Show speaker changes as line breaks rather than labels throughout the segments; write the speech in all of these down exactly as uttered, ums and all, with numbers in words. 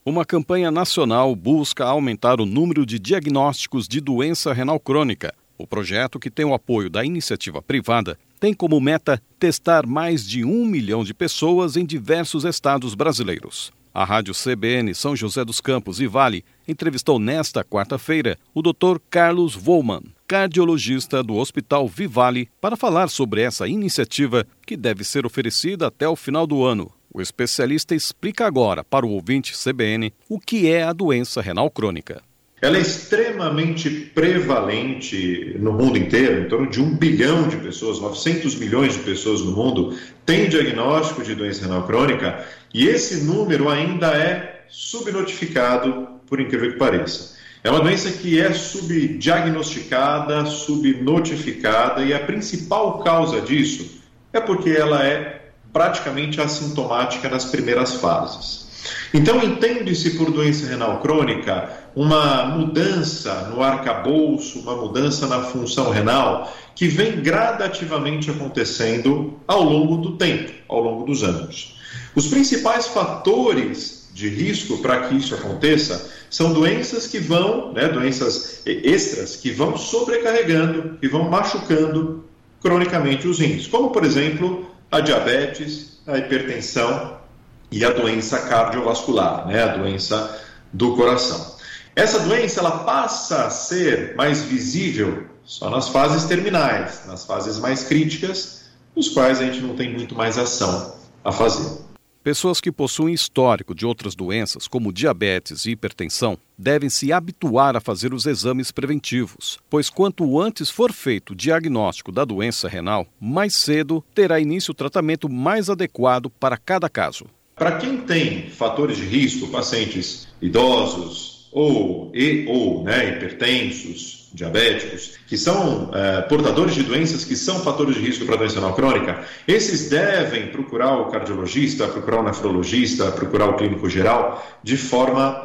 Uma campanha nacional busca aumentar o número de diagnósticos de doença renal crônica. O projeto, que tem o apoio da iniciativa privada, tem como meta testar mais de um milhão de pessoas em diversos estados brasileiros. A Rádio C B N São José dos Campos e Vale entrevistou nesta quarta-feira o doutor Carlos Vollmann, cardiologista do Hospital Vivale, para falar sobre essa iniciativa que deve ser oferecida até o final do ano. O especialista explica agora para o ouvinte C B N o que é a doença renal crônica.
Ela é extremamente prevalente no mundo inteiro, em torno de um bilhão de pessoas, novecentos milhões de pessoas no mundo têm diagnóstico de doença renal crônica, e esse número ainda é subnotificado, por incrível que pareça. É uma doença que é subdiagnosticada, subnotificada, e a principal causa disso é porque ela é praticamente assintomática nas primeiras fases. Então, entende-se por doença renal crônica uma mudança no arcabouço, uma mudança na função renal que vem gradativamente acontecendo ao longo do tempo, ao longo dos anos. Os principais fatores de risco para que isso aconteça são doenças que vão, né, doenças extras, que vão sobrecarregando, que vão machucando cronicamente os rins, como, por exemplo, a diabetes, a hipertensão e a doença cardiovascular, né, a doença do coração. Essa doença ela passa a ser mais visível só nas fases terminais, nas fases mais críticas, nos quais a gente não tem muito mais ação a fazer.
Pessoas que possuem histórico de outras doenças, como diabetes e hipertensão, devem se habituar a fazer os exames preventivos, pois quanto antes for feito o diagnóstico da doença renal, mais cedo terá início o tratamento mais adequado para cada caso.
Para quem tem fatores de risco, pacientes idosos ou, e, ou né, hipertensos, diabéticos, que são é, portadores de doenças que são fatores de risco para a doença renal crônica, esses devem procurar o cardiologista, procurar o nefrologista, procurar o clínico geral de forma,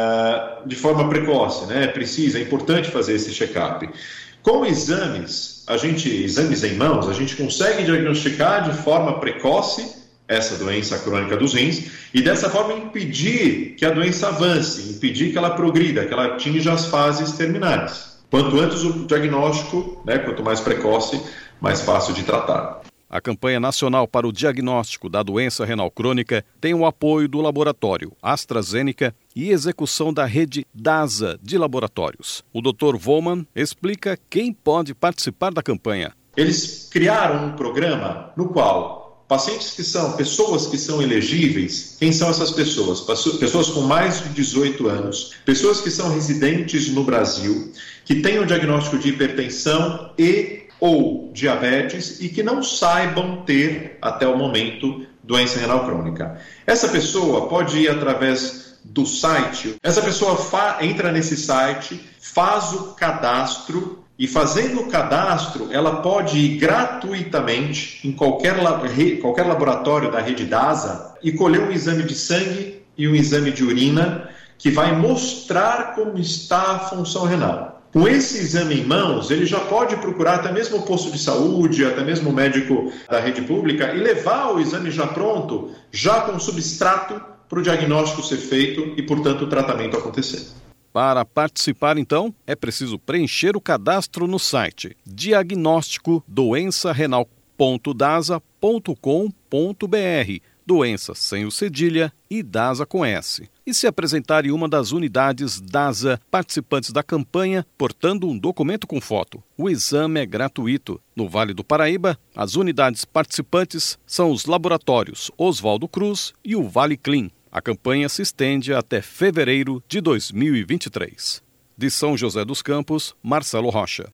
é, de forma precoce, né? Precisa, é importante fazer esse check-up. Com exames, a gente, exames em mãos, a gente consegue diagnosticar de forma precoce essa doença crônica dos rins e dessa forma impedir que a doença avance, impedir que ela progrida, que ela atinja as fases terminais. Quanto antes o diagnóstico, né, quanto mais precoce, mais fácil de tratar.
A campanha nacional para o diagnóstico da doença renal crônica tem o apoio do laboratório AstraZeneca e execução da rede DASA de laboratórios. O doutor Vollmann explica quem pode participar da campanha.
Eles criaram um programa no qual pacientes que são, pessoas que são elegíveis, quem são essas pessoas? Pessoas com mais de dezoito anos, pessoas que são residentes no Brasil, que têm o diagnóstico de hipertensão e ou diabetes e que não saibam ter, até o momento, doença renal crônica. Essa pessoa pode ir através do site, essa pessoa fa- entra nesse site, faz o cadastro, e fazendo o cadastro, ela pode ir gratuitamente em qualquer, lab- qualquer laboratório da rede DASA e colher um exame de sangue e um exame de urina que vai mostrar como está a função renal. Com esse exame em mãos, ele já pode procurar até mesmo o posto de saúde, até mesmo o médico da rede pública e levar o exame já pronto, já com substrato para o diagnóstico ser feito e, portanto, o tratamento acontecer.
Para participar, então, é preciso preencher o cadastro no site diagnóstico doença renal ponto dasa ponto com ponto br, doença sem o cedilha e DASA com S, e se apresentar em uma das unidades DASA participantes da campanha, portando um documento com foto. O exame é gratuito. No Vale do Paraíba, as unidades participantes são os laboratórios Oswaldo Cruz e o Vale Clean. A campanha se estende até fevereiro de dois mil e vinte e três. De São José dos Campos, Marcelo Rocha.